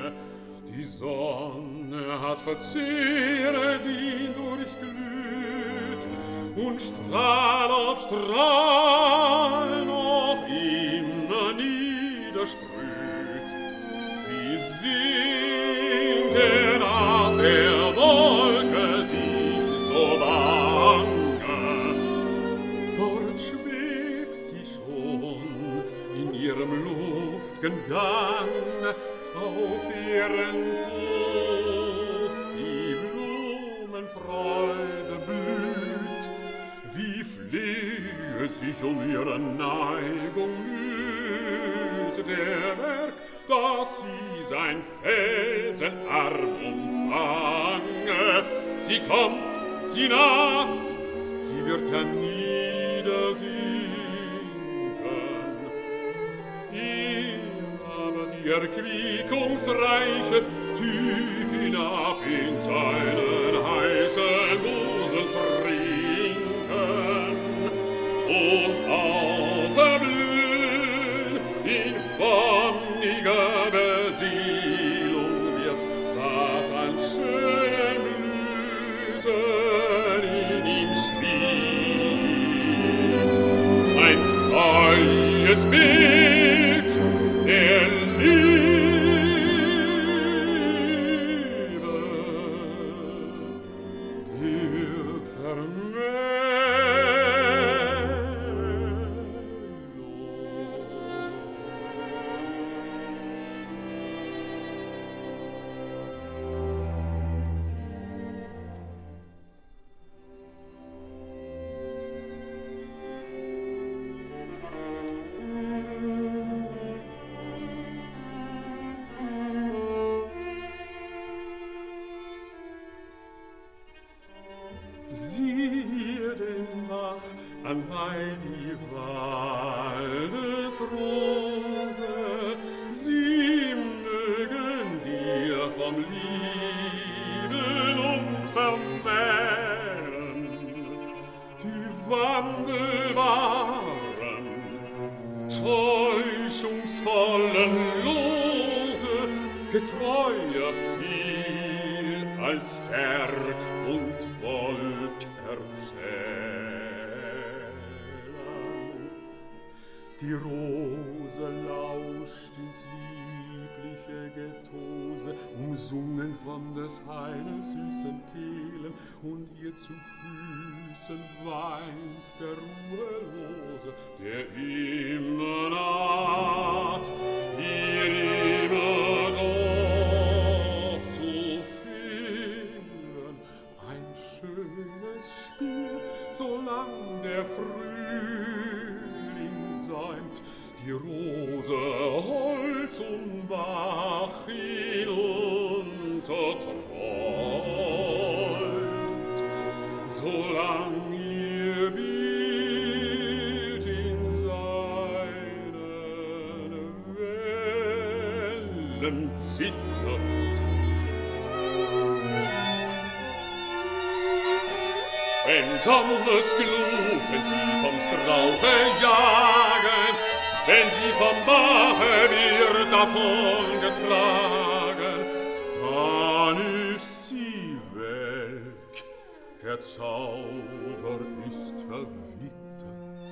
Die Sonne hat verzehret ihn durchglüht und Strahl auf Strahl noch immer niedersprüht. Wie singt nach der Wolke sich so bange, dort schwebt sie schon in ihrem luft'gen Gang, auf deren Fuß die Blumenfreude blüht. Wie flehet sich ihre Neigung müd der Berg, dass sie sein Felsenarm umfange. Sie kommt, sie naht, sie wird herniedersinken. Aber die Erquickungsreiche tief hinab in seinen heißen Busen trinken und aufblühen in wonniger Besielung wird, was an schönen Blüten in ihm schlief. Ein treues Bild der Liebe, der siehe den Bach an bei die Waldesrose, sie mögen dir vom Lieben und vermehren die wandelbaren, täuschungsvollen Lose, getreuer viel als Berg und Wolk erzählen. Die Rose lauscht ins liebliche Getose, umsungen von des Haines süßen Kehlen, und ihr zu Füßen weint der Ruhelose, der immer naht, ihr immer doch zu fehlen. Ein schönes Spiel, solang der Frühling säumt, die Rose Holz und Bach hinunterträumt, solang ihr Bild in seinen Wellen zittert. Wenn Sonnensgluten sie vom Strauche jagen, wenn sie vom Bache wird davongetragen, dann ist sie welk, der Zauber ist verwittert.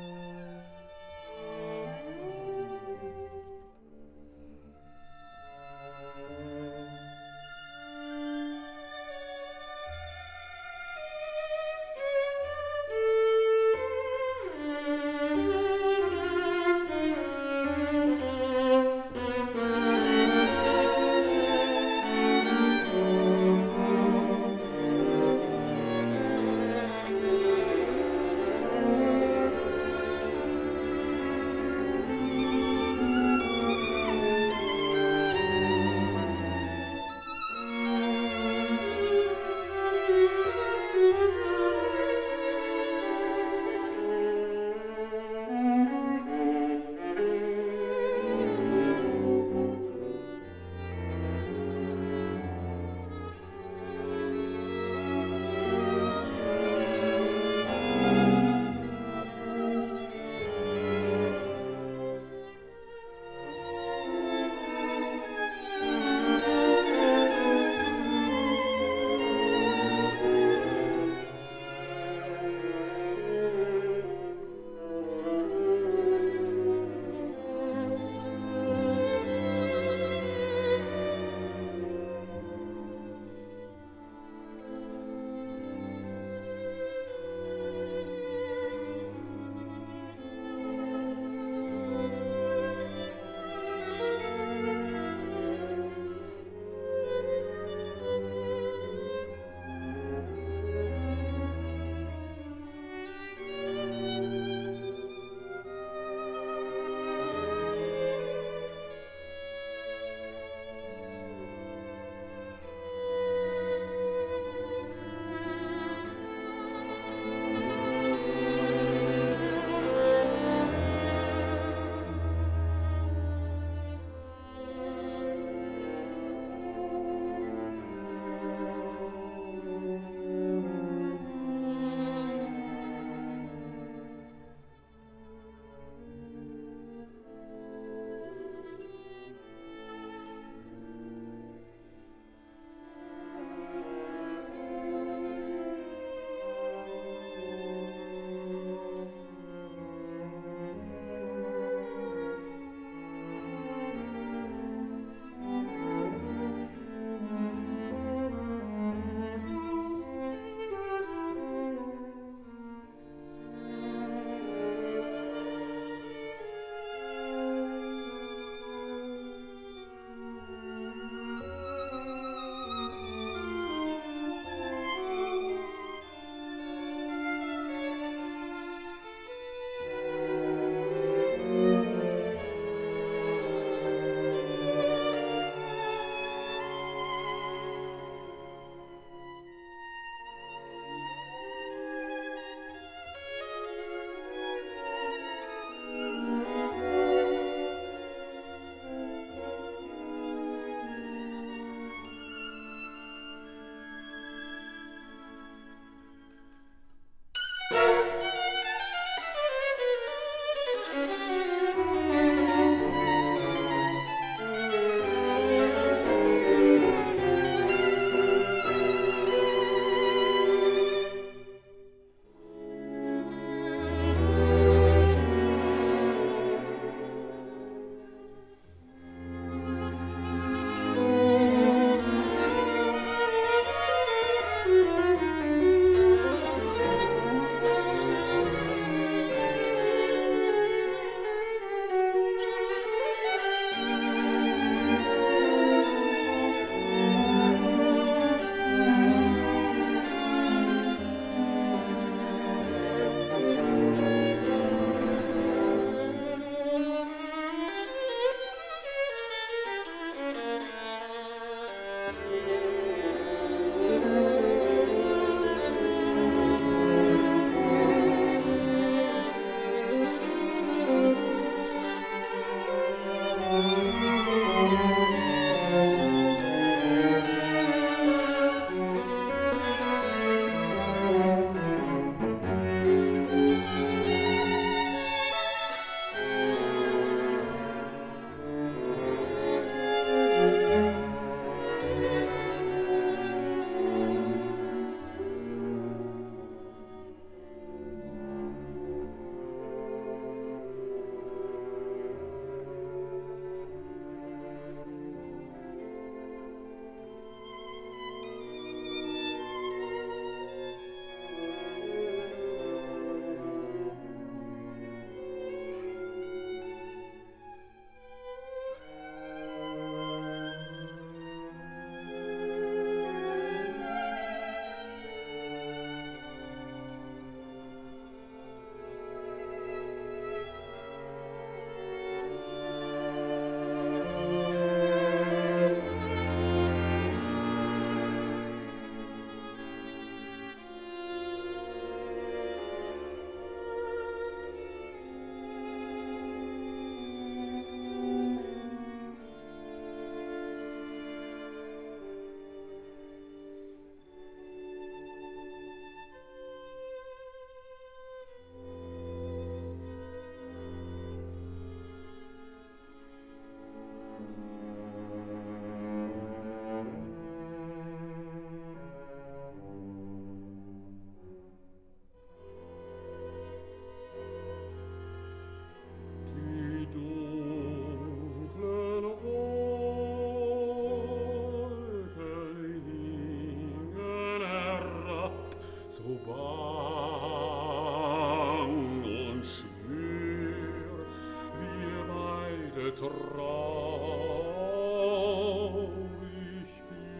traurig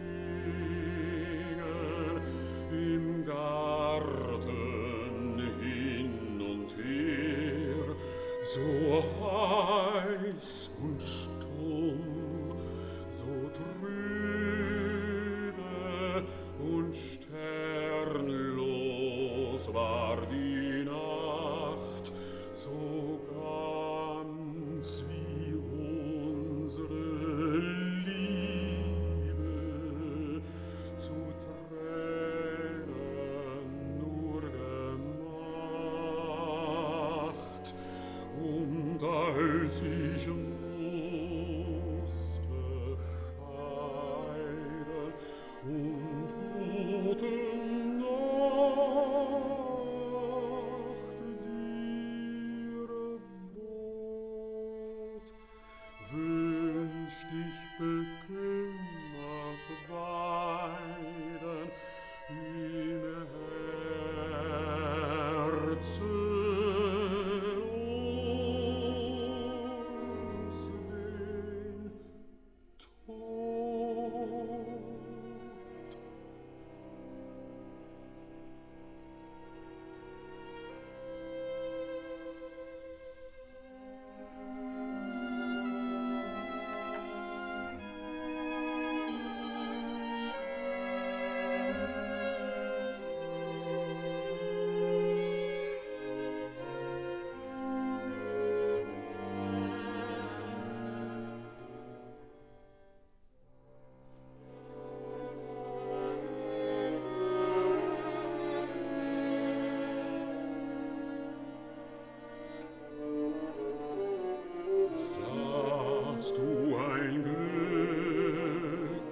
gingen im Garten hin und her, so heiß und stumm, so trübe und sternlos war die Nacht, so ganz wie unsere Liebe zu Tränen nur gemacht. Und als ich musste scheiden und gute Nacht dir bot, wünscht ich bekümmert weiden im Herzen uns den Tod. Sahst du ein Glück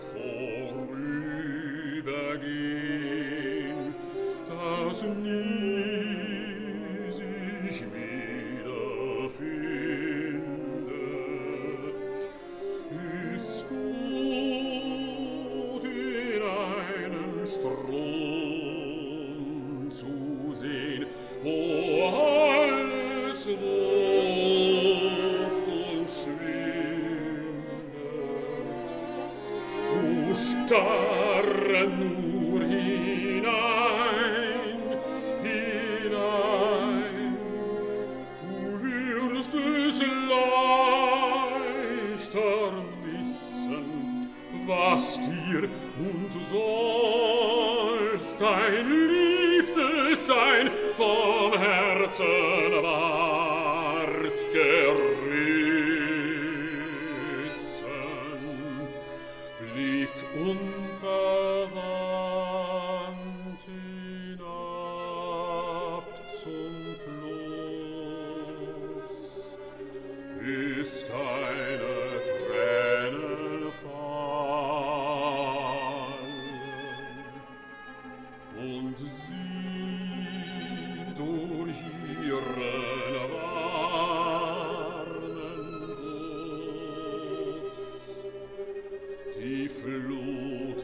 vorübergehen, das nie sich wiederfindet? Ist's gut, in einen Strom zu sehen, wo alles wogt und schwindet? O starre nur hinein, hinein, du wirst es leichter missen, was dir und sollst dein Liebstes sein, vom Herzen ward gerissen. Blick unverwandt hinab zum Fluss, ist eine Träne fallen, und sie durch ihren warmen Guss die Flut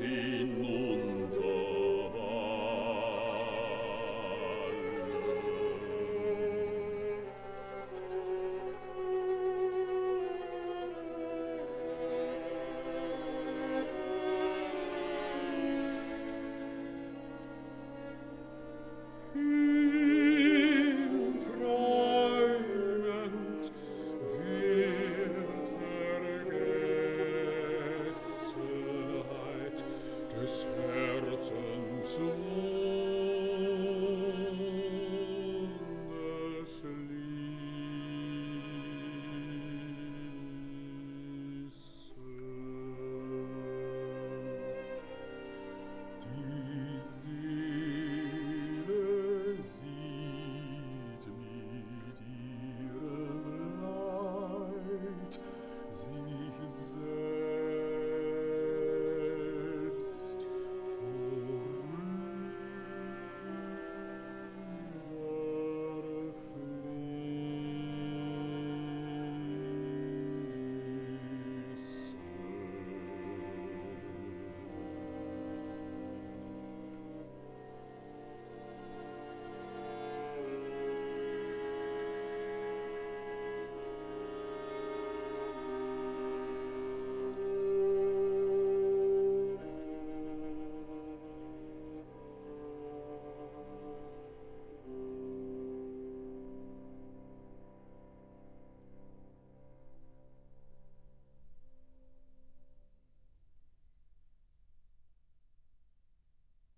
träumend wird Vergessenheit des